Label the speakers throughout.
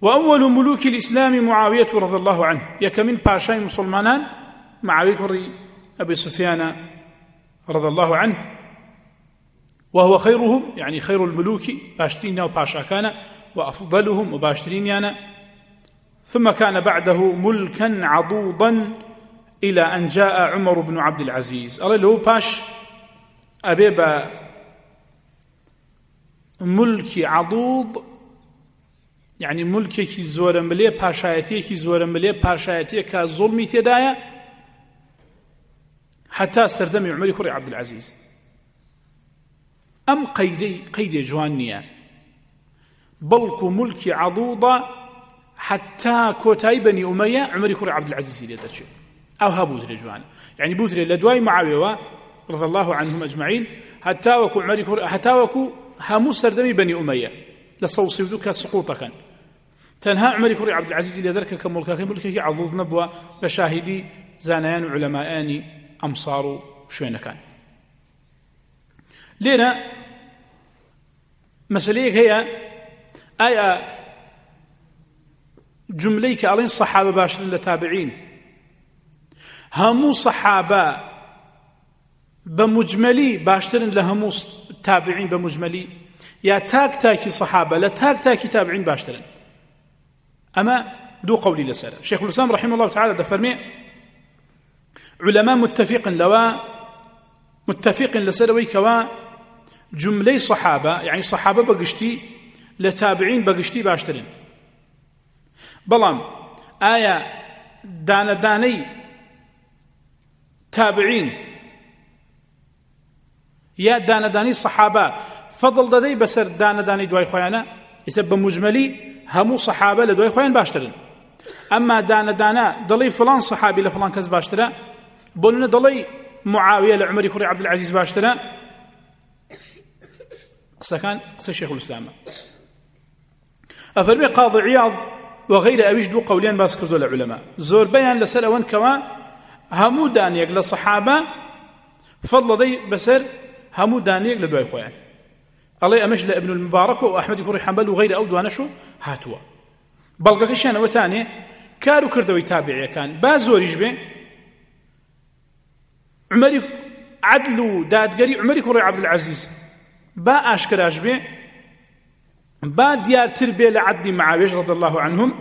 Speaker 1: وأول ملوك الإسلام معاوية رضي الله عنه يكمن باشاي مسلمانان معاوية كري أبي سفيان رضي الله عنه، وهو خيرهم يعني خير الملوك باشترين وباشا كان، وأفضلهم وباشترين يعني. ثم كان بعده ملكا عضوضا إلى أن جاء عمر بن عبد العزيز. قال له باش أبيبا ملكي عضوض يعني ملكي كي زورا مليه باشايتي كي زورا مليه باشايتي كظلمي تدايا حتى استردم عمر كري عبد العزيز. أم قيدي جوانية بلكو ملكي عضوضة حتى كوتاي بني أمية عمر كري عبد العزيز ليترشي أو هابوزري جوان يعني بوزري لدواي معاوية رضي الله عنهم أجمعين حتى وكو عمر كري حتى وكو هامو سردمي بني أمية لصوصي ذوك سقوطا كان تنهى عمر كري عبد العزيز لذلك كملكي عضوض نبوة بشاهدي زانيان وعلماءان أمصار شوين كان. لنا مسألة هي آية جمليك ألين صحابة باشرين لتابعين همو صحابة بمجملي باشترين لهمو تابعين بمجملي يا تاكي صحابة لا تاكي تابعين باشترين. أما دو قولي لسالة شيخ الإسلام رحمه الله تعالى دفرمي علماء متفق لسلوي كوا جملي صحابة يعني صحابة بقشتي لتابعين بقشتي باشترين. بلام آية داني تابعين يا داني صحابة فضل دادي بسر داني دواي خويانا يسبب مجملي همو صحابة لدواي خويان باشترين. أما دانا ضلي فلان صحابي لفلان كز باشترا بولنا ضلي معاوية لعمر كري عبد العزيز باشترا قصة كان قصة شيخ الإسلام. أفرمي قاضي عياض وغير أبيش دو قوليان باسكردوا العلماء زور بيان لسر أوان كوا همو دانيق لصحابة فضل دي بسر همو دانيق لدواي خويان الله أمش لابن المبارك وأحمد كري حنبل وغير أو دوانشو هاتوا بلغا كشان وتاني كارو كردوي تابعي كان بازور يجبه عمري عدلو دادقري عمري كري عبد العزيز با أشكراج به با ديار تربية لعدي معاوية رضي الله عنهم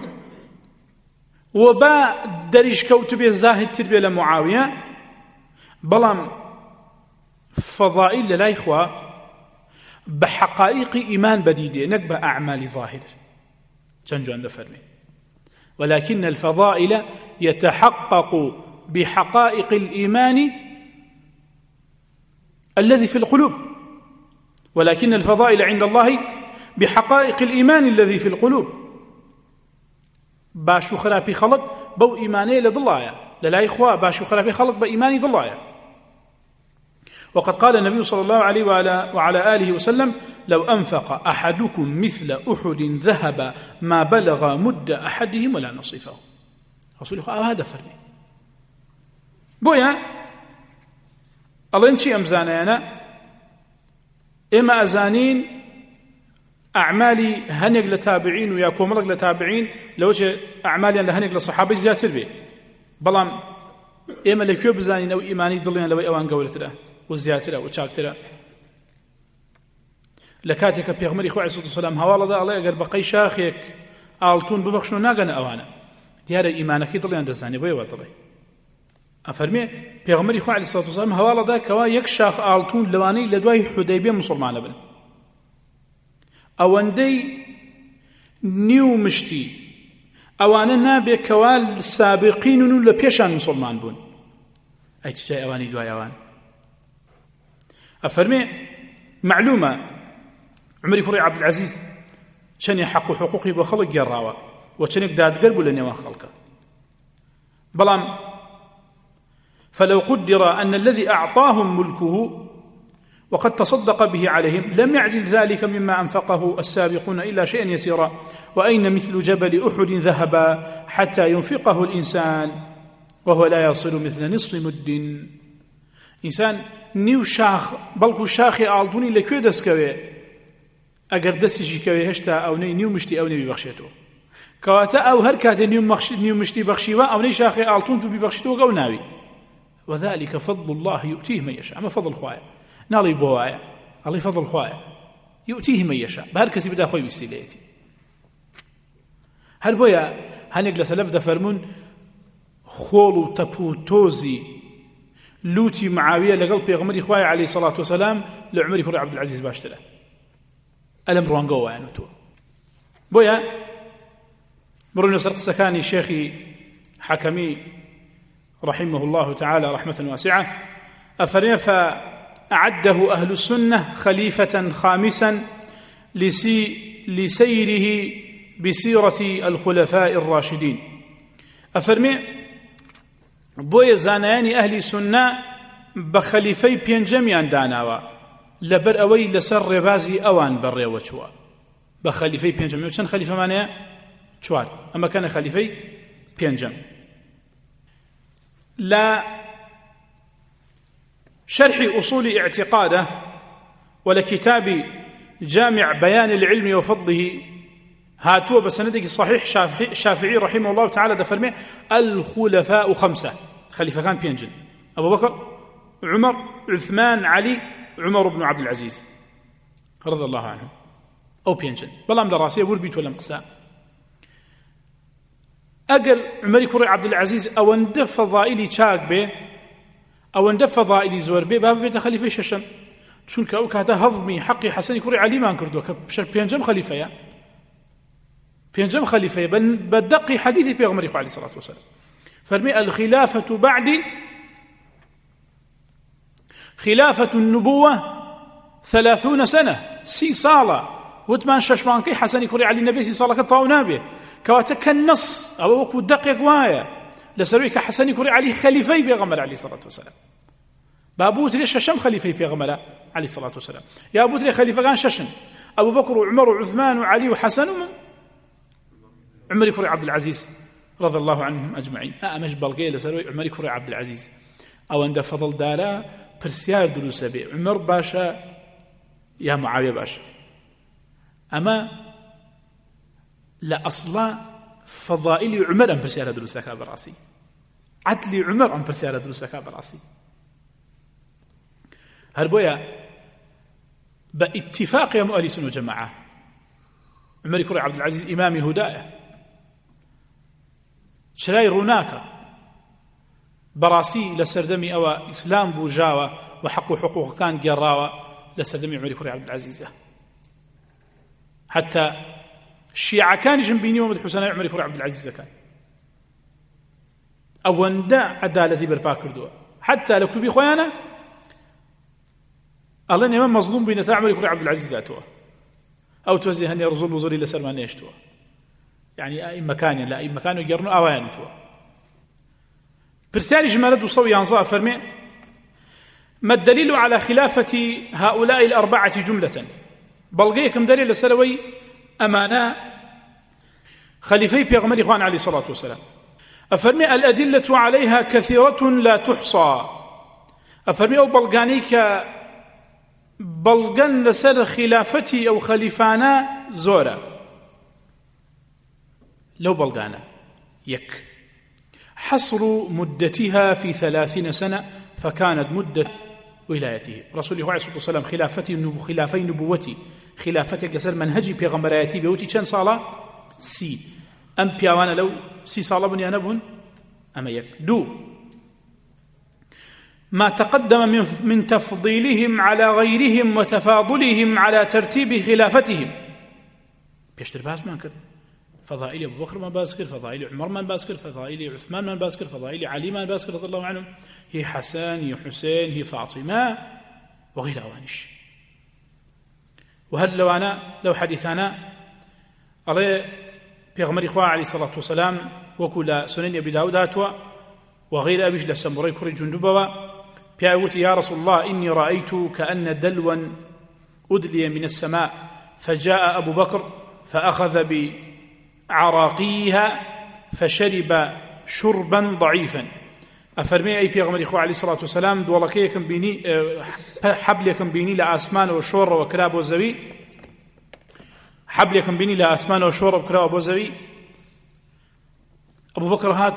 Speaker 1: وبا دريش كوتبه زاهد تربية لمعاوية بلام فضائل لا إخوة بحقائق إيمان بديدة نكبة أعمال ظاهرة جنجان لفرمي ولكن الفضائل يتحقق بحقائق الإيمان الذي في القلوب ولكن الفضائل عند الله بحقائق الإيمان الذي في القلوب باشو خرابي خلق بو إيماني لضلايا لا إخوة باشو خرابي خلق بإيماني ضلايا. وقد قال النبي صلى الله عليه وعلى آله وسلم لو أنفق أحدكم مثل أحد ذهب ما بلغ مد أحدهم ولا نصيفه. رسول الله هذا فرمي بويا الله انشي أمزانينا إما أزانين أعمالي هنق لتابعين ويا كوملق لتابعين لو أعمالي لهنق لصحابي زياتر به بلام إما لكيو بزانين أو إيماني ضلين لو أوان قولت له وزياتر وشاكتر لكاتك بيغمري خوعي صلى الله عليه وسلم هوالا دا الله يقول بقي شاخيك آلتون ببخشنو ناقنا أوانا ديار إيمانك ضلين دزاني بوي وطلي أفرمي بيغمري خوعي صلى الله عليه وسلم هوالا دا كوا يكشاخ آلتون لواني لدواي حديبية مسلمان بن أواندي نيو مشتي أوانا نابي كوال السابقين لبيشان مسلمان بون أي تجاي أواني دواي أوان أفرمي معلومة عمري كري عبد العزيز شن يحق حقوقي بخلق يراوة وشن يقداد قلبه لنيوان خلقه بلام فلو قدر أن الذي أعطاهم ملكه وقد تصدق به عليهم لم يعدل ذلك مما أنفقه السابقون إلا شيئا يسيرا وأين مثل جبل أحد ذهب حتى ينفقه الإنسان وهو لا يصل مثل نصف مد إنسان نيو شاخ بلكو شاخي آلدوني لكو دسكوي أقر دسيشي كوي هشتا أو نيو مشتي أو نبي بخشيتو کەواتە ئەو هەر کاتێ نیو مشتی بەخشیوە ئەوەی شاخی ئاڵتون و بیبەخشیتەوە گەو ناوی وذلك فضل الله يؤتيه من يشاء. أما فضل خوايا نالي بوايا الله فضل خوايا يؤتيه من يشاء بهر كسي بدا خوي بسيليتي هل بويا هنيك لسلف دفرمون خولو تبو توزي لوتي معاوية لقلب بيغمري خوايا عليه الصلاة والسلام لعمري كري عبد العزيز باشتله ألم روانقوا يعني تو بويا مرون سرق سكاني شيخي حكمي رحمه الله تعالى رحمة واسعة أفرين فأعده أهل السنة خليفة خامسا لسيره بسيرة الخلفاء الراشدين. أفرمي بويا زانياني أهل السنة بخليفي بينجميان داناوا لبر أوي لسر ربازي أوان بري وشوا بخليفي بينجم وشان خليفة معناه شوار أما كان خليفي بينجم. لا شرح أصول اعتقاده ولا كتاب جامع بيان العلم وفضله هاتوا بسندك الصحيح شافعي رحمه الله تعالى دفرمي الخلفاء 5 خليفة كان بينجن أبو بكر عمر عثمان علي عمر بن عبد العزيز رضي الله عنه أو بينجن بلام دراسية وربيت ولا مقساء أقل عمر كري عبد العزيز أو اندف فضائلي شاك به أو اندف فضائلي زور به باب بيت خليفة ششم شون كأوك هذا هضمي حقي حسن كري علي ما انكردو كبشر بينجم خليفة يا بينجم خليفة بدقي حديثي في عمر عليه الصلاة والسلام فرمي الخلافة بعد خلافة النبوة 30 سنة 6 صالة وثمان ششمانكي حسن كري علي النبي 6 صالة كطاونا به كواتك النص أو وكو دقيق وايا لسرويك حسن كري علي خليفي في عمر عليه الصلاة والسلام بابوت ليش ششم خليفي في عمر عليه الصلاة والسلام يا أبوت لي خليفة كان ششم أبو بكر وعمر وعثمان وعلي وحسن عمر كري عبد العزيز رضي الله عنهم أجمعين مش بلقي لسروي عمر كري عبد العزيز أو عند فضل دالا برسيار دروس به عمر باشا يا معاوية باشا أما لا أصلا فضائل عمر أم برسيار دروسك براسي عدل عمر أم برسيار دروسك براسي هربويا باتفاق يا مؤلس وجماعة عمر كري عبد العزيز إمامي هداية شراي روناك براسي لسردمي أو إسلام بوجاوة وحق حقوق كان جراوة لسردمي عمر كري عبد العزيز حتى الشيعة كان جنبيني ومد حسين عمر كري عبد العزيز كان أو اندع عدالتي برباكر دوا حتى لو كبي خويانا الله إني من مظلوم بين عمر كري عبد العزيز ذاته أو توزيه أن يرزل وزري لسلمان يشتوى يعني أي مكان لا أي مكان يقرنوا أوان فوا برسالي جمالد وصوي أنصاء فرمي ما الدليل على خلافة هؤلاء 4 جملة بلغيكم دليل لسلوي أمانا خليفي بيغمر إخوان عليه الصلاة والسلام أفرمي الأدلة عليها كثيرة لا تحصى أفرمي أو بلغانيك بلغن لسر خلافتي أو خليفانا زورا لو بلغانا يك حصر مدتها في 30 سنة فكانت مدة ولايته رسول الله عليه الصلاة والسلام خلافي نبوتي خلافتك لسر منهجي بيغمراتي بيوتي كان صالة سي أم بيوانا لو 6 صالة بني نبهن أما يك دو ما تقدم من تفضيلهم على غيرهم وتفاضلهم على ترتيب خلافتهم بيشتر باز ما كده فضائل أبو بكر ما بازكر فضائل عمر ما بازكر فضائل عثمان ما بازكر فضائل علي ما بازكر رضي الله عنهم هي حسن هي حسين هي فاطمة وغير أوانش وهل لو حديثنا عليه بيغمر إخوة عليه الصلاة والسلام وكل سنن أبي داود وغير أبيش لسمري كري جندبوا بيعوتي يا رسول الله إني رأيت كأن دلوا أدلي من السماء فجاء أبو بكر فأخذ بعراقيها فشرب شربا ضعيفا أفرمي أي بيغمر إخوة عليه الصلاة والسلام دولكيكم بيني حبلكم بيني لأسمان وشور وكلاب وزوي حبلكم بيني لأسمان وشور وكلاب وزوي أبو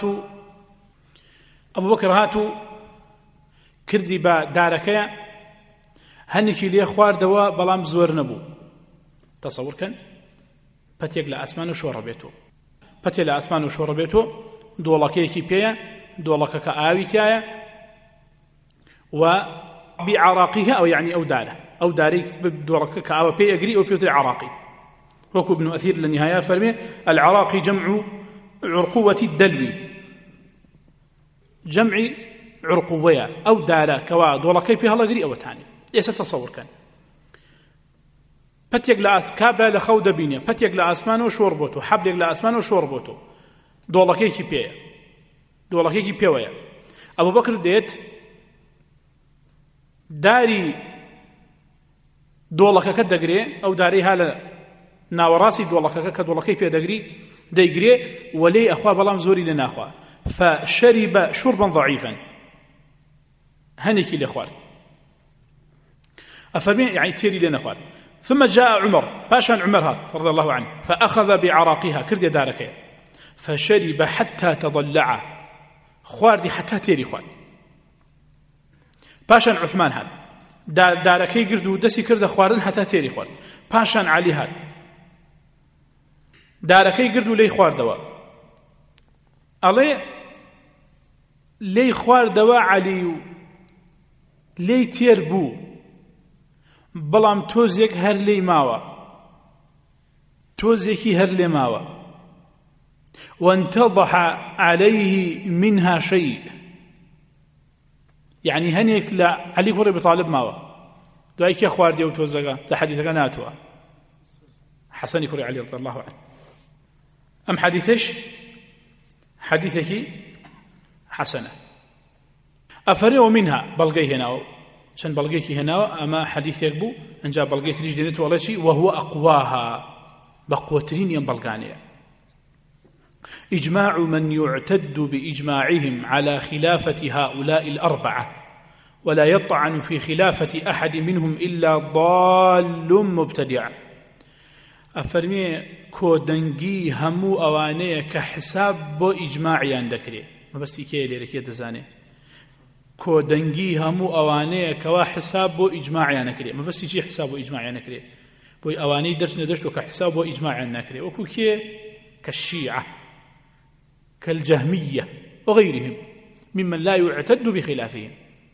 Speaker 1: بكر هاتو کردی بە دارەکەیە هەنێکی لێ خواردەوە بەڵام زۆر نەبوو. تەسەوورکەن پەتێک لە ئاسمان و شۆڕە بێتەوە، پەتێک لە ئاسمان و شۆڕە بێتەوە، دۆڵەکەیەکی پێیە، دۆڵەکە کە ئاوی تایە و بعراقیها أو يعني أو داري دۆڵەکە کە ئاوە پێی ئەگری ئەو پێوتری عراقی. وەکو ابن ئەثیر لە نهایە فەرمێ العراقي جمع عرقوة الدلو، جمع عرقوية أو دارة كوا دۆڵەکەی پێ هەڵەگری ئەوەتانی. ئێستا تەسەوور کەن پەتێک لە کابرا لە خەو دەبینێ، پەتێک لە ئاسمانەوە شۆڕ بۆتەوە، حەبلێک لە ئاسمانەوە شۆڕ بۆتەوە، دۆڵەکەیەکی پێیە، دۆڵەکەیەکی پێوەیە. ئەبوو بەکر دێت داری دۆڵەکەکە دەگرێ، ئەو دارەی ها لە ناوەڕاستی دۆڵەکەکە کە دۆڵەکەی پێ دەیگرێ وەلێی ئەخوا بەڵام زۆری لێ ناخوا. فشرب شربا ضعيفا، هنيكي لإخوان أفرمي يعني تيري لنا إخوان. ثم جاء عمر، باشا عمر هات رضي الله عنه، فأخذ بعراقها كردي دارك فشرب حتى تضلع، خواردي حتى تيري إخوان. باشا عثمان هات داركي قردو دسي كرد خواردن حتى تيري إخوان. باشا علي هات داركي قردو لي خواردوا ألي لي خواردوا علي لي تيربو بەڵام تۆزێک هەر لێی ماوە، تۆزێکی هەر لێ ماوە. وانتضح عليه منها شيء، يعني هەنێک لە عەلی کوڕی ئەبی ماوە، دوای کێ خواردی ئەو تۆزەکە لە حەدیثەکە ناتوە، حەسەنی کوڕی عەلی رضی الله عنه. ئەم حەدیثەش حەدیثێکی حەسەنە. ئەفەرێ منها بەڵگەی هێناوە، چەند بەڵگەیەکی هێناوە، ئەمە حەدیثێک بوو، ئەنجا بەڵگەی تریش دێنێت وەڵێ چی وهو أقواها، بەقوترین ئەم بەڵگانەیە. إجماع من يعتد بإجماعهم على خلافة هؤلاء الأربعة ولا يطعن في خلافة أحد منهم إلا ضال مبتدع. أفرمي كودنجي همو أوانيه كحساب بو إجماعيان دكري، ما بس كي ليركي دزاني کۆدەنگی هەموو ئەوانەیە کەوا حساب بۆ ئیجماعیان نەکرێ، مەبەستی چی حساب بۆ ئیجماعیان نەکرێ، بۆی ئەوانەی دەرچنە دەشتەوە کە حساب بۆ ئیجماعیان نەکرێ، وەکو کێ كالشيعة كالجهمية وغيرهم ممن لا يعتد بخلافهم.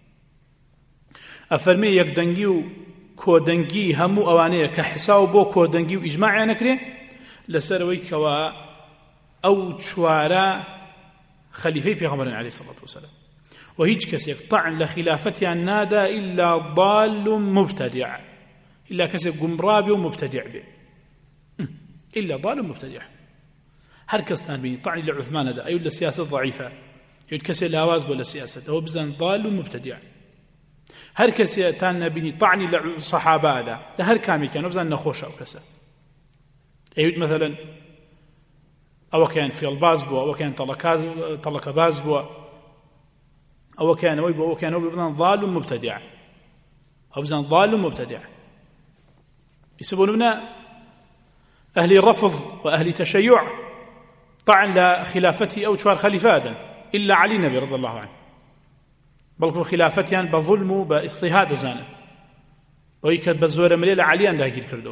Speaker 1: أفرمي يكدنجي و كودنجي همو أوانية كحساب بو كودنجي و إجماعيان نەکرێ لەسەرەوەی کەوا ئەو چوارە خەلیفەی پێغەمبەرن عليه الصلاة والسلام، وهيج كسيك طعن لخلافتها نادى إلا ضال مبتدع، إلا كسيك قمرابي ومبتدع به، إلا ضال مبتدع. هر كستان بيني طعن لعثمان هذا أيوة السياسة ضعيفة، يقول كسي لاواز ولا سياسة، هو بزن ضال مبتدع. هر كسي تان بيني طعن لصحابة هذا لهر كامي كانوا بزن نخوش أو كسا، أيوة مثلا أو كان في الباز بوا أو كان طلق باز بوا أو كان ويبو أو كان ويبو ضال مبتدع، أو بزن ضال مبتدع. يسبون لنا أهل الرفض وأهل تشيع طعن لخلافتي أو شوار خليفاتا إلا علي نبي رضي الله عنه، بل خلافتيان بظلم باضطهاد زانه ويكد بزور مليل عليان لا يجير كردوا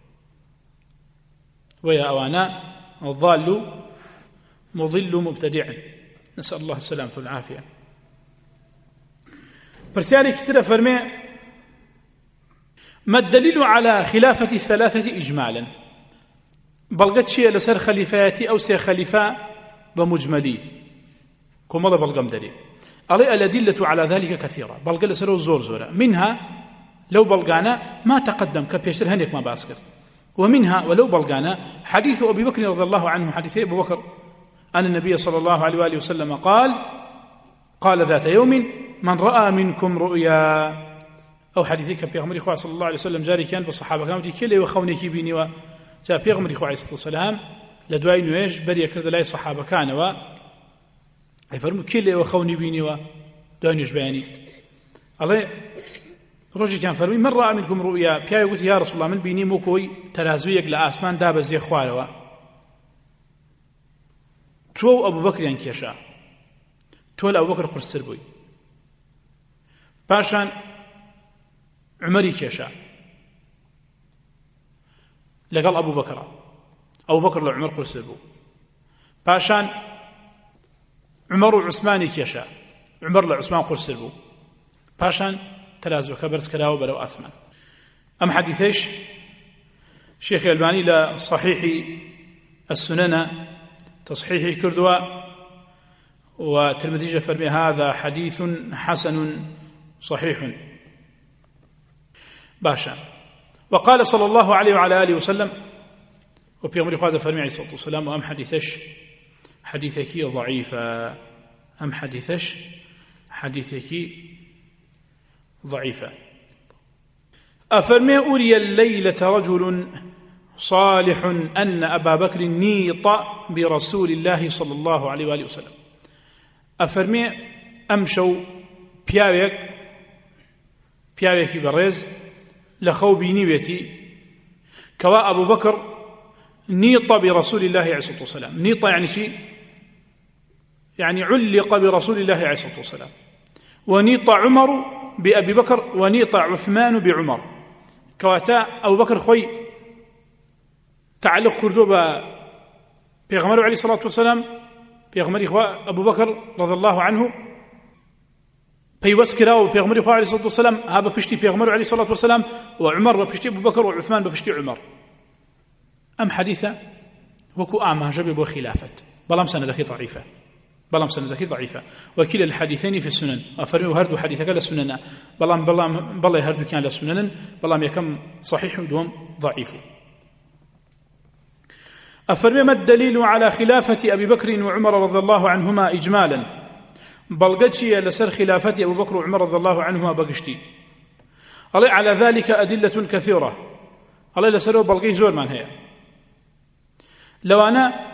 Speaker 1: ويا أوانا الضال مضل مبتدع، نسأل الله السلامة والعافية. برسالي كثيرة فرمي ما الدليل على خلافة الثلاثة إجمالا، بلغت شيء لسر خليفاتي أو سي خليفة بمجملي كم الله بلغم دليل علي. الأدلة على ذلك كثيرة، بلغ لسر زور منها لو بلغانا ما تقدم كبيشتر هنيك ما باسكر، ومنها ولو بلغانا حديث أبي بكر رضي الله عنه، حديث أبي بكر أن النبي صلى الله عليه وآله وسلم قال ذات يوم من رأى منكم رؤيا، أو حديثك بيغمر إخوة صلى الله عليه وسلم جاري كان بالصحابة كانوا كله وخونيكي بيني وجاء بيغمر إخوة عليه الصلاة والسلام لدواء نويش بريا كرد لاي صحابة كانوا يفرموا كله وخوني بيني ودواء نويش بياني الله رجل كان فرمي من رأى منكم رؤيا، بيا يقول يا رسول الله من بيني موكوي تلازويك لآسمان داب زي خوالوا تو أبو بكر ينكشا تو أبو بكر قرسر بوي باشان عمري كيشا لقال أبو بكر لعمر قرسر بو باشان عمر وعثماني كيشا عمر لعثمان قرسر بو باشان تلازو كبرس كلاو بلو أسمان أم حديثيش شيخ الألباني لصحيح السنن تصحيح كردوا وترمذي فرمي هذا حديث حسن صحيح باشا. وقال صلى الله عليه وعلى آله وسلم وبيغمر قادة فرمي عليه الصلاة والسلام وأم حديثش حديثك ضعيفة أم حديثش حديثك ضعيفة. أفرمي أولي الليلة رجل صالح أن أبا بكر نيط برسول الله صلى الله عليه وآله وسلم. أفرمي أمشوا بياويك بريز لخو بينيويتي كوا أبو بكر نيط برسول الله عليه الصلاة والسلام. نيط يعني شيء يعني علق برسول الله عليه الصلاة والسلام. ونيط عمر بأبي بكر ونيط عثمان بعمر. كواتا أبو بكر خوي تعلق كردوبة بيغمر عليه الصلاة والسلام بيغمر إخوة أبو بكر رضي الله عنه بيوسكرا بيغمر إخوة عليه الصلاة والسلام هذا بشتي بيغمر عليه الصلاة والسلام وعمر بشتي أبو بكر وعثمان بشتي عمر. أم حديثة وكو أعمى جبب وخلافة بلام سندك ضعيفة وكلا الحديثين في السنن. أفرموا هردو حديثك للسنن بلام هردو كان للسنن بلام يكم صحيح دوم ضعيف. أفرمي ما الدليل على خلافة أبي بكر وعمر رضي الله عنهما إجمالا بلغتشي لسر خلافة أبو بكر وعمر رضي الله عنهما بقشتي على ذلك أدلة كثيرة على لسر بلغي زور من هي. لو أنا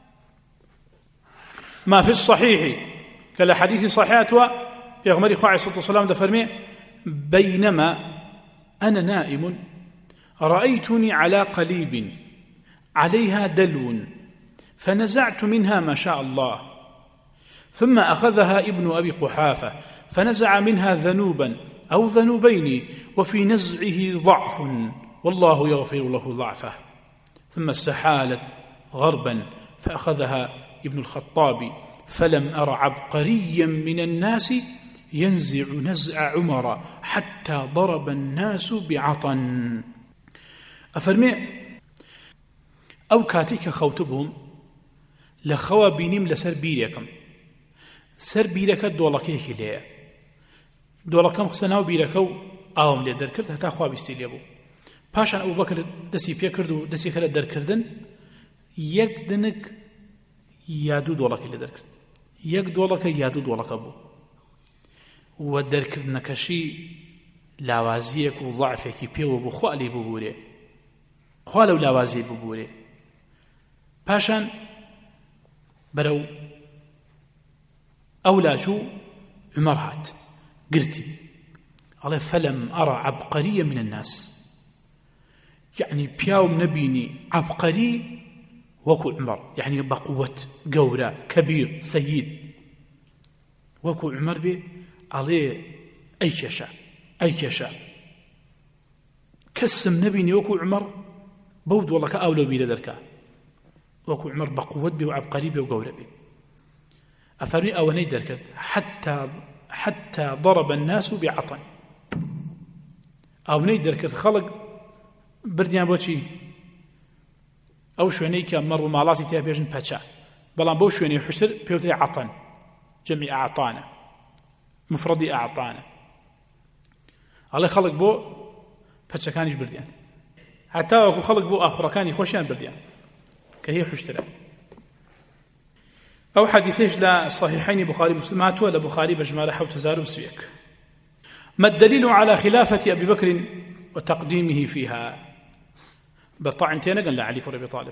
Speaker 1: ما في الصحيح كالحديث صحيحات يغمر إخوة عليه الصلاة والسلام دفرمي بينما أنا نائم رأيتني على قليب عليها دلو فنزعت منها ما شاء الله ثم أخذها ابن أبي قحافة فنزع منها ذنوبا أو ذنوبين وفي نزعه ضعف والله يغفر له ضعفه ثم استحالت غربا فأخذها ابن الخطاب فلم أر عبقريا من الناس ينزع نزع عمر حتى ضرب الناس بعطن. أفرمي أو كاتيك خوتبهم لخوا بينيم لسر بيريكم سر بيرك دولكيك ليه دولكم خسناو بيركو آوم ليه دركرد هتا خوا بيستيليبو پاشان أبو بكر دسي بيكردو دسي خلال دركردن يك دنك يادو دولك اللي دركرد يك دولك يادو دولك أبو ودركرد نكشي لاوازيك وضعفك بيو بخوالي ببوري خوالو لاوازي ببوري پاشان برو أولاجو عمر هات قلتي قال فلم أرى عبقريا من الناس يعني بياو نبيني عبقري وكو عمر يعني بقوة قورة كبير سيد وكو عمر بي عليه أي كشا كسم نبيني وكو عمر بود والله كأولو بي لدركا وكو عمر بقوة بي وعبقري بي وقورة بي. أفرمي أولي دركت حتى ضرب الناس بعطن أو نيدركت خلق برديان بوشي أو شويني كمروا مالاتي تيها بيجن باتشا بلان بو شويني حشر بيوتري عطن جميع أعطانا مفردي أعطانا على خلق بو باتشا كانيش برديان حتى وكو خلق بو آخر كان يخوشيان برديان كهي حشترا أو حديثيش لا صحيحين بخاري مسلمات ولا بخاري بجمال حوت زارو سويك. ما الدليل على خلافة أبي بكر وتقديمه فيها بطعنتين قال لا علي كرة بطالب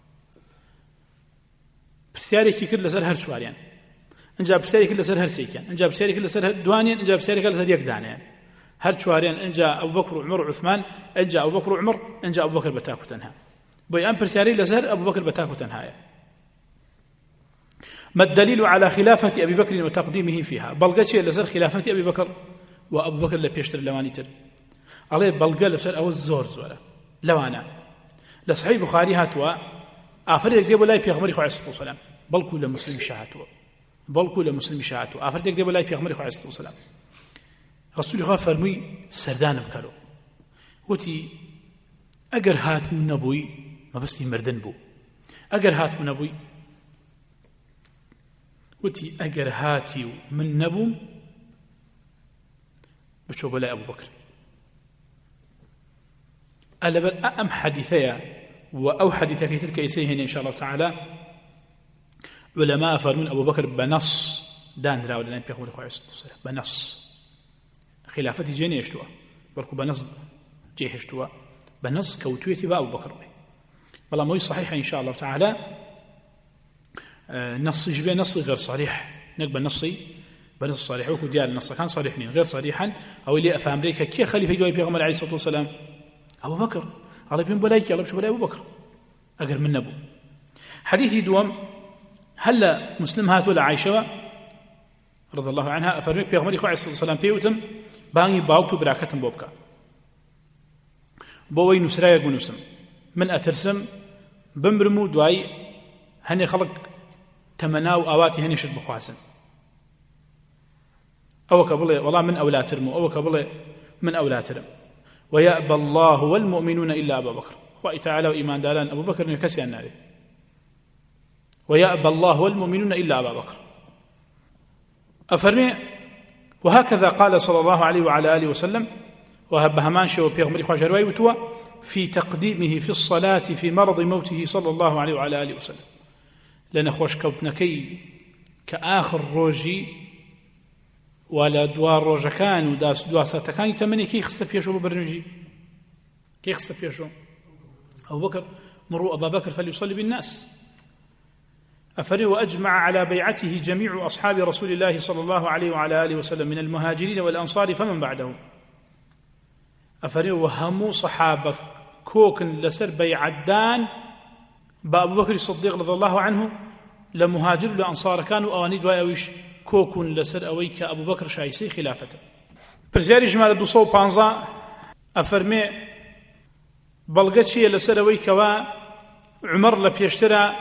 Speaker 1: بسياري كي كل لسر هر شواريان انجا بسياري كل لسر هر سيكيان انجا بسياري كل لسر دوانيان انجا بسياري كل لسر يكدانيان هر شواريان انجا أبو بكر وعمر وعثمان انجا أبو بكر وعمر انجا أبو بكر بتاكو تنها بوي أم برسياري لسر أبو بكر بتاكو تنهايا ما الدليل على خلافة أبي بكر وتقديمه فيها؟ بلغة لسر خلافة أبي بكر وأبو بكر لبيشتر لوانيتر عليه بلغة لسر أو الزور زورة لوانا لصحيح بخاري هاتوا آفريك ديبو لاي بيغمري خو عليه الصلاة والسلام بلكو لمسلم شاعتوا آفريك ديبو لاي بيغمري خو عليه الصلاة والسلام رسول الله فرمي سردان بكالو وتي أجر هات من نبوي ما بس مردن بو أجر هات من نبوي وتي أجر هاتي من نبو بشوف لا أبو بكر ألا بل أم حديثيا وأو حديثك تلك يسيهن إن شاء الله تعالى علماء فرمون أبو بكر بنص دان راود لأن بيقول عليه الصلاة والسلام بنص خلافتي جيني يشتوى بلكو بنص جيه يشتوى بنص كوتويتي بأبو بكر والله موي صحيح إن شاء الله تعالى نص يشبه نص غير صريح نقبل نصي بنص صريح وكو ديال النص كان صريحني غير صريحا أو اللي أفهم ليك كي خليفة جوي بيغمر عليه الصلاة والسلام أبو بكر الله بين بلايك الله بشو بلاي أبو بكر أقر من نبو حديثي دوام هلا مسلم هات ولا عائشة رضي الله عنها أفرمي بيغمر عليه الصلاة والسلام بيوتم باني باوكتو براكتم بوبكا بوي نسرايا بنسم من أترسم بمرمو دواي هني خلق تمناو أواتي هني شد بخواسن أو كبلي والله من أولاد ترمو أو كبلي من أولاد ترم ويأبى الله والمؤمنون إلا أبا بكر وإي تعالى وإيمان دالان أبو بكر يكسي النار ويأبى الله والمؤمنون إلا أبا بكر أفرمي وهكذا قال صلى الله عليه وعلى آله وسلم وهبهمان شو بيغمري خواجه رواي وتوى في تقديمه في الصلاة في مرض موته صلى الله عليه وعلى آله وسلم لأن خوش كوتنكي كآخر روجي ولا دوار روجكان وداس دواساتكان تمني كي خصت بيشو ببرنجي كي خصت بيشو أبو بكر مروا أبا بكر فليصلي بالناس أفري وأجمع على بيعته جميع أصحاب رسول الله صلى الله عليه وعلى آله وسلم من المهاجرين والأنصار فمن بعدهم أفري وهمو صحابة كوكن لسر بيعدان بأبو بكر الصديق رضي الله عنه لمهاجر لأنصار كانوا أواني دوايويش كوكن لسر أويك أبو بكر شايسي خلافته برزياري جمال دوصو بانزا أفرمي بلغتشي لسر أويك وعمر لبيشترى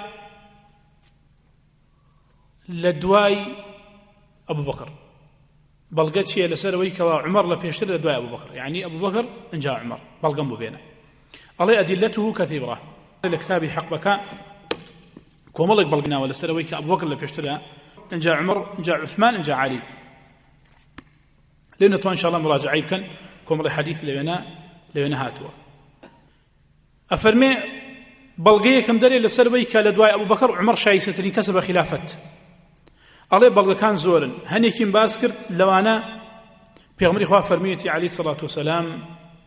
Speaker 1: لدواي أبو بكر بلغتشي لسر أويك وعمر لبيشترى لدواي أبو بكر يعني أبو بكر إن جاء عمر بلغم بينه الله أدلته كثيرة الكتاب حق بكاء كوملك بلغنا ولا سرويك أبو بكر اللي بيشتريها إن جاء عمر إن جاء عثمان إن جاء علي لأنه إن شاء الله مراجعة يمكن كومل حديث لينا هاتوا أفرمي بلغية كم دليل لسرويك لدواء أبو بكر عمر شايستني كسب خلافة الله بلغ كان زورا هنيكين باسكر لو أنا بيغمري خواه فرميتي عليه الصلاة والسلام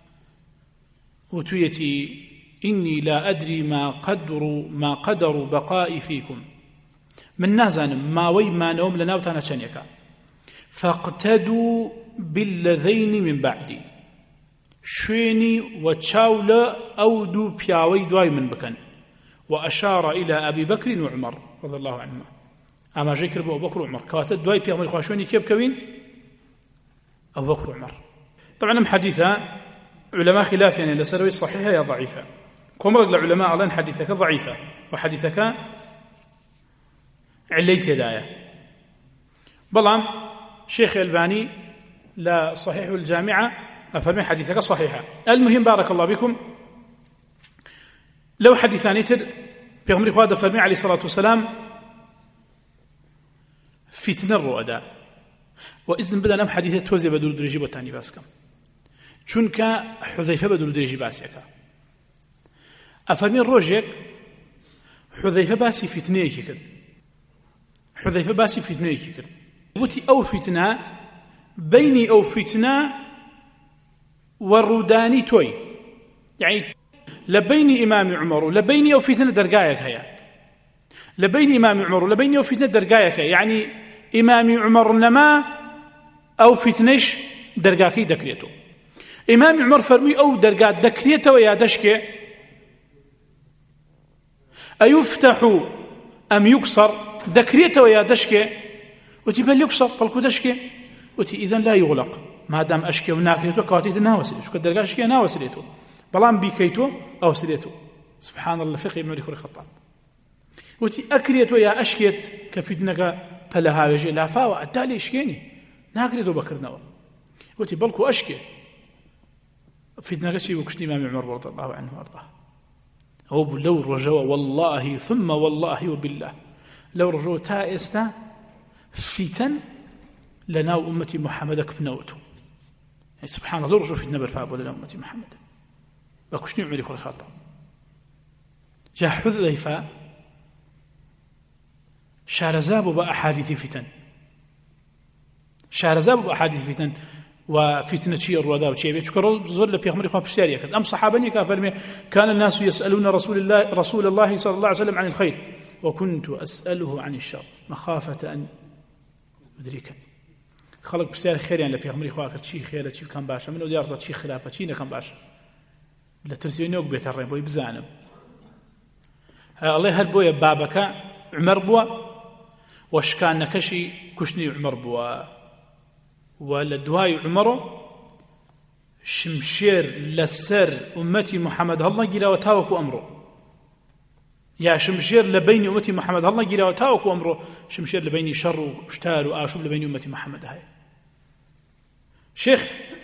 Speaker 1: وتويتي إني لا أدري ما قدر بقائي فيكم من نازن ما وي ما نوم لناوتانا شنيكا فاقتدوا بالذين من بعدي شويني وتشاولا أو دو بياوي دواي من بكن وأشار إلى أبي بكر وعمر رضي الله عنهما أما جيكر أبو بكر وعمر كواتد دواي بياوي خواشوني كيب كوين أبو بكر وعمر طبعا حديثا علماء خلاف يعني لسروي صحيحة يا ضعيفة كم رجل العلماء ألان حديثك ضعيفة وحديثك عليت يدايا بلام شيخ الباني لا صحيح الجامعة أفرمي حديثك صحيحة المهم بارك الله بكم لو حديثان يتر بيغمري خواد فرمي عليه الصلاة والسلام فتن الرؤداء وإذن بدأ نم حديثة توزي بدور درجي بوتاني باسكم چونك حذيفة بدور درجي باسيكا أفرمي الروجيك حذيفة باسي فتنيكي كرد حذيفة باسي فتنيكي كرد وتي أو فتنة بيني أو فتنة والروداني توي يعني لبيني إمام عمر لبيني أو فتنة درقايك هيا لبيني إمام عمر لبيني أو فتنة درقايك يعني إمام عمر نما أو فتنش درقاكي دكريتو إمام عمر فرمي أو درقات دكريته ويا دشكي أيفتح أم يكسر دەکرێتەوە یا دەشکێ وتی بەلێ قسە بەڵکو دەشکێ وتی ئیذەن لا یوغلق مادام ئەشکێ و ناکرێتەوە کەواتەیتر ناوەسرێت چونکە دەرگا شکێ ناوەسرێتەوە بەڵام بیکەیتەوە ئەوەسرێتەوە سبحان الله فقه ابن عمر الخطاب وتی ئەکرێتەوە یا ئەشکێت کە فیتنەکە پەلە هاوێژێ لافاوە ئەدا لێ شکێنی ناکرێتەوە بەکردنەوە وتی بەڵکو ئەشکێ فیتنەکە چی بوو کوشتنی ئیمامی عومەر رضی الله عنه وارضاه ئەوە بوو لەو ڕۆژەوە والله ثم والله وبالله لەو ڕۆژەوە تا ئێستا فیتن لەناو ئومەتی محەممەدە کپنەوەتەوە سبحان الله لەو ڕۆژەوە فیتنە بەرپا بووە لەناو ئومەتی محەممەدە بە کوشتنی عومەری کوڕی خەتاب جا حوذەیفە شارەزا بوو بە ئەحادیثی فیتن شارەزا بوو بە ئەحادیثی فیتن وفتنة شيء الروادا وشيء بيشكر زور لبيغمر إخوان بشتري أكثر أم صحابني كافرمي كان الناس يسألون رسول الله صلى الله عليه وسلم عن الخير وكنت أسأله عن الشر مخافة أن أدركني خلق بسيار خير يعني لبيغمر إخوان كرت شيء خير شيء كان باشا منو ديارته شيء خلافه شيء كان باشا لا ترسينوك بيترين بوي بزانم الله هالبويا بابك عمر بوا وشكان نكشي كشني عمر بوا ولدواي عمره شمشير لسر أمتي محمد الله جرا وتاوك أمره يا شمشير لبين أمتي محمد الله جرا وتاوك أمره شمشير لبين شر وشتار وآشوب لبين أمتي محمد هاي شيخ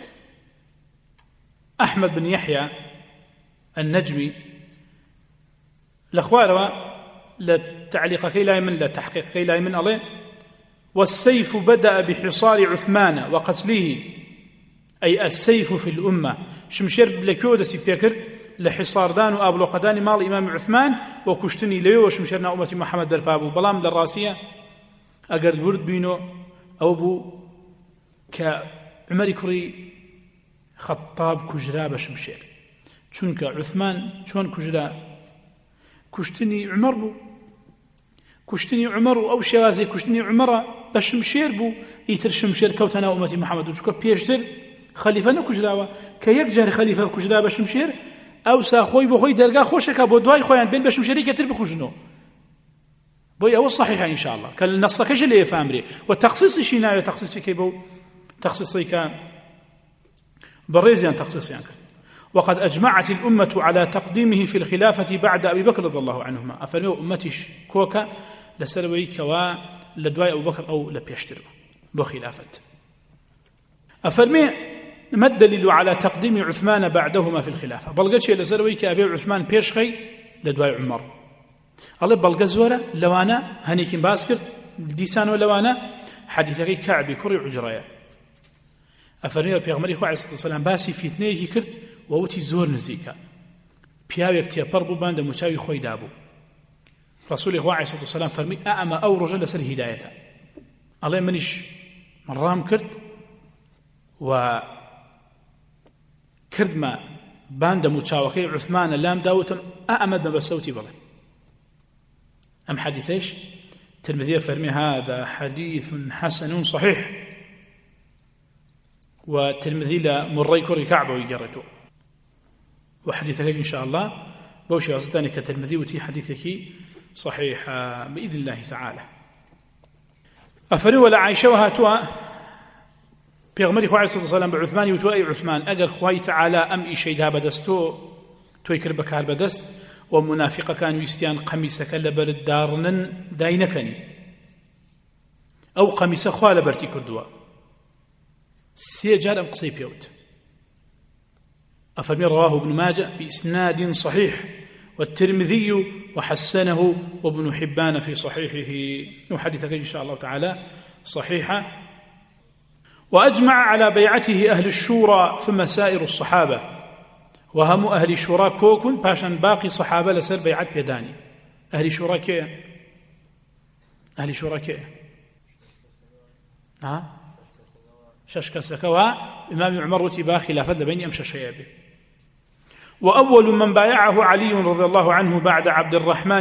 Speaker 1: أحمد بن يحيى النجمي الأخوار للتعليق كي لا يمن للتحقيق كي لا يمن عليه والسيف بدأ بحصار عثمان وقتله أي السيف في الأمة شمشير بلكيودة سيبيكر لحصار دان وأبلوقدان مال إمام عثمان وكشتني ليو وشمشيرنا أمتي محمد دربابو بلام للراسية أقرد ورد بينو أو بو كعمر كري خطاب كجرا بشمشير چونك عثمان چون كجرا كشتني عمر بو كشتني عمر أو شوازي كشتني عمر بشمشير بو يتر شمشير كوتنا أمتي محمد وشكو بيشتر خليفة نكجراوة كيكجر خليفة كجرا بشمشير أو ساخوي بخوي درجة خوشك بودواي خويان بين بشمشيري كتر بكجنو بوي أو الصحيح إن شاء الله كالنص كش اللي يفهمري والتخصيص شينا تخصيصي كيبو تخصيصي كان بريزيان تخصيصي يعني. وقد أجمعت الأمة على تقديمه في الخلافة بعد أبي بكر رضي الله عنهما أفرموا أمتش كوكا لسرويك ولدواي أبو بكر أو لبيشتر بخلافة أفرمي ما الدليل على تقديم عثمان بعدهما في الخلافة بلغت شيء لسرويك أبي عثمان بيشخي لدواي عمر الله بلغ زورة لوانا هنيكين باسكر ديسان ولوانا حديثك كعب كري عجرايا أفرمي البيغمري عليه الصلاة والسلام باسي في اثنين كرت ووتي زور نزيكا بياويك تيابر ببان دموشاوي خوي دابو رسول الله عليه الصلاة والسلام فرمي أأما أو رجل لسر هدايته الله منيش مرام كرد و كرد ما بان دموشاوكي عثمان اللام داوتن أأمد ما بسوتي بله أم حديثيش ترمذي فرمي هذا حديث حسن صحيح وترمذي لمري كري كعبه ويجرته وحديثك إن شاء الله بوشي أصداني كترمذي وتي حديثك صحيح بإذن الله تعالى أفري ولا عائشة وهاتوا بيغمري خواه صلى الله عليه وسلم بعثمان يتوأي عثمان أقل خواه تعالى أم إيشي دها بدستو تويكر بكار بدست ومنافق كانوا يستيان قميسك لبرد دارنن داينكني أو قميس خواه لبرتي كردوا سيجار أم قصي بيوت أفرمي رواه ابن ماجه بإسناد صحيح والترمذي وحسنه وابن حبان في صحيحه وحديثك إن شاء الله تعالى صحيحة وأجمع على بيعته أهل الشورى ثم سائر الصحابة وهم أهل الشورى كوكن باشن باقي صحابة لسر بيعت بيداني أهل الشورى كي أهل الشورى كي ششكسكوا إمام عمر وتبا خلافة بين أمشى شيابه وأول من بايعه علي رضي الله عنه بعد عبد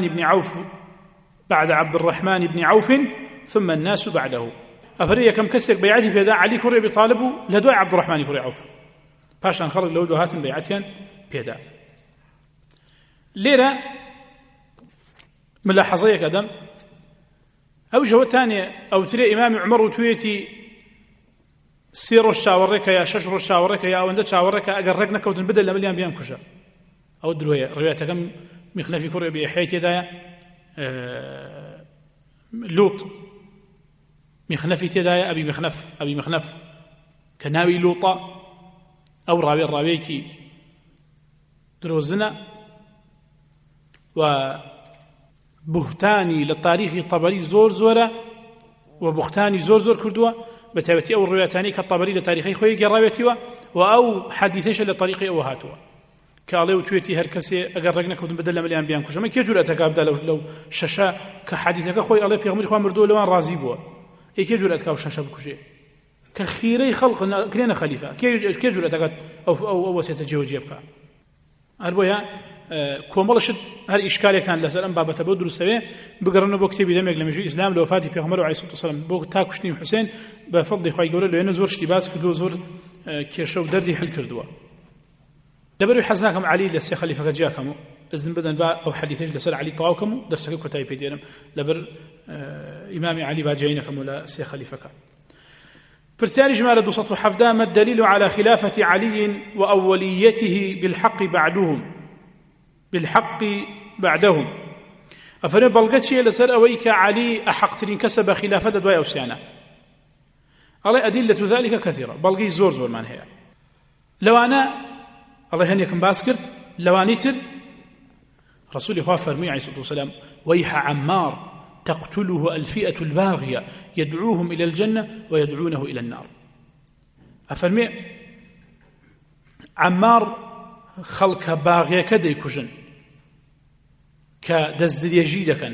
Speaker 1: الرحمن بن عوف ثم الناس بعده أفريا كم كسر بيعته بيدا علي كري بطالبه لدواء عبد الرحمن كري عوف باشان خرج لو دوهات بيعتين بيدا ليرة ملاحظية قدم أو جوتاني أو تري إمام عمر وتويتي سير الشاورك يا شجر الشاورك يا أو أنت شاورك أجرقنا كودن بدل لمليان بيان كشا أو دروية رواية كم مخنفي كوريا بحيث يدا لوط مخنفي تدايا أبي مخنف كناوي لوطا أو راويكي دروزنا وبهتاني للتاريخ طبري زور زورة وبختاني زور كردوا بتابتي أو الروايتاني كالطبري لتاريخي خوي قراويتي وأو حديثيش لطريقي أو هاتوا كالي وتويتي هركسي أقرقنا كودن بدل مليان بيان كوشا ما كيجور أتقابدا لو شاشا كحديثك خوي الله بيغمر خواه مردو لوان رازي بوا إيه كيجور أتقاب شاشا بكوشي كخيري خلق كلنا خليفة كيجور أتقاب أو وسيطة جيوجيبك أربويا كومالشد هر إشكالي كان لسلام بابا تبو درسوي بقرنو بو كتابي دمك لمجوء إسلام لوفاتي بيغمر عليه الصلاة والسلام بو تاكشتني حسين بفضل خواه يقول له ينزور اشتباس كدو زور كيشو دردي حل كردوا دبروا حزناكم علي لسي خليفة جاكم إذن بدن با أو حديثيش لسال علي طواوكم درسك كتاي بيدينم لبر إمام علي باجينكم ولا سي خليفة فرسالي جمال دوسط حفدا ما الدليل على خلافة علي وأوليته بالحق بعدهم أفرن بلغتشي لسال أويك علي أحقترين كسب خلافة دواء أوسيانا على أدلة ذلك كثيرة بلغي زور من هي لو أنا الله هنيكم باسكر لوانيتر رسول الله فرمي عليه الصلاة والسلام ويح عمار تقتله الفئة الباغية يدعوهم إلى الجنة ويدعونه إلى النار أفرمي عمار خلق باغية كدي كجن كدزدر يجيدكا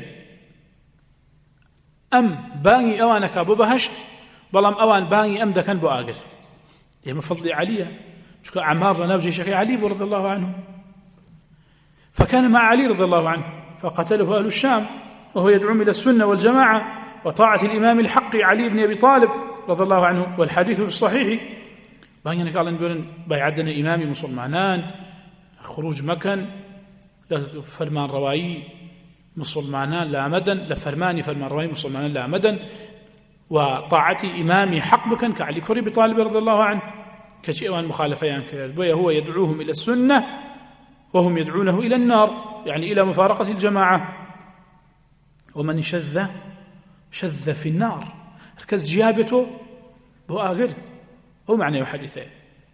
Speaker 1: أم باغي أوانك أبو بهشت بلام أوان باغي أم دكان بو آقر من فضل عليا شكو عمار لنوجه شيخ علي رضي الله عنه فكان مع علي رضي الله عنه فقتله أهل الشام وهو يدعوهم إلى السنة والجماعة وطاعة الإمام الحق علي بن أبي طالب رضي الله عنه والحديث في الصحيح باينك قال نقول بايعدنا إمامي مسلمانان خروج مكان لفرمان روائي مسلمانان لا مدن لفرماني فرمان روائي مسلمانان لا مدن وطاعة إمامي حق مكان كعلي كري بطالب رضي الله عنه كشيء مخالفة هو يدعوهم إلى السنة وهم يدعونه إلى النار يعني إلى مفارقة الجماعة ومن شذ في النار ركز جيابته بؤاقر هو معنى حديثين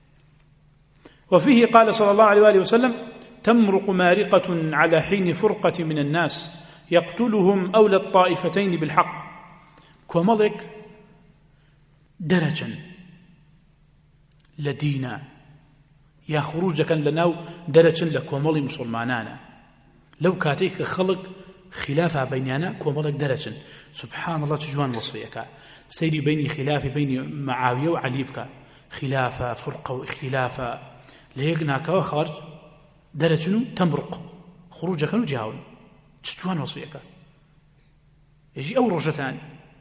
Speaker 1: وفيه قال صلى الله عليه وآله وسلم تمرق مارقة على حين فرقة من الناس يقتلهم أولى الطائفتين بالحق كوملك درجا لدينا يا خروجك لناو درجا لكوملي مسلمانانا لو كاتيك خلق خلافة بيننا كوملك درجا سبحان الله تجوان وصفيك سيري بيني خلافي بين معاوية وعليبك خلافة فرقة خلافة ليقناك وخرج درجة تمرق خروجك نجاول تجوان وصفيك يجي أو رجتان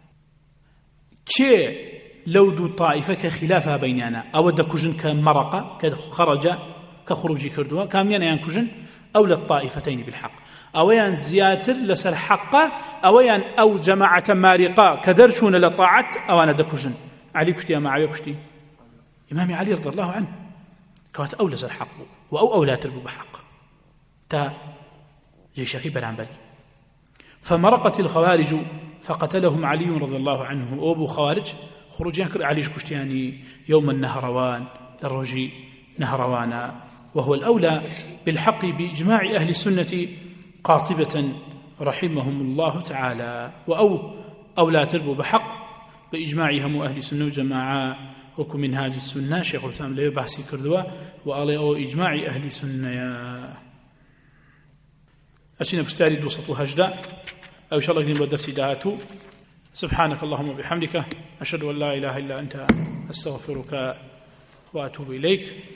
Speaker 1: كي لو دو طائفة كخلافة بيننا أو دكوجن كمرقة كخرج كخروجي كردوا كاميانا ينكوجن أو للطائفتين بالحق أو ين زياتر لسر حقه أو ين أو جماعة مارقة كدرشون لطاعة أو أنا دكوجن علي كشتي ما علي كشتي إمام علي رضي الله عنه كوات أو لسر حقه وأو لا تربو بحق تا جيشكي برعنبري فمرقت الخوارج فقتلهم علي رضي الله عنه أبو خوارج خروجيان عليش كشتياني يوم النهروان للرجي نهروانا وهو الأولى بالحق بإجماع أهل السنة قاطبة رحمهم الله تعالى أو لا تربوا بحق بإجماعهم أهل السنة وجماعة وكم من هذه السنة شيخ الإسلام لا بحثي كردوا وقال أو إجماع أهل السنة أشينا بستاري دوسط هجدة أو إن شاء الله قلنا بدرسي دهاتو سبحانك اللهم وبحمدك أشهد أن لا إله إلا أنت أستغفرك وأتوب إليك